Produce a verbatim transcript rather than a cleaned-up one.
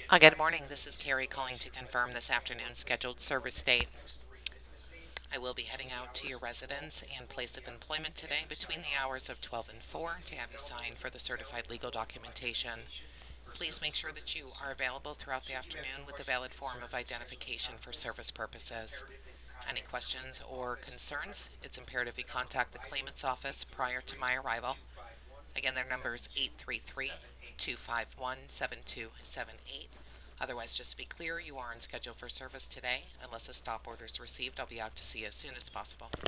Uh, good morning. This is Carrie calling to confirm this afternoon's scheduled service date. I will be heading out to your residence and place of employment today between the hours of twelve and four to have you sign for the certified legal documentation. Please make sure that you are available throughout the afternoon with a valid form of identification for service purposes. Any questions or concerns, it's imperative you contact the claimant's office prior to my arrival. Again, their number is eight three three, two five one, seven two seven eight. Otherwise, just to be clear, you are on schedule for service today. Unless a stop order is received, I'll be out to see you as soon as possible.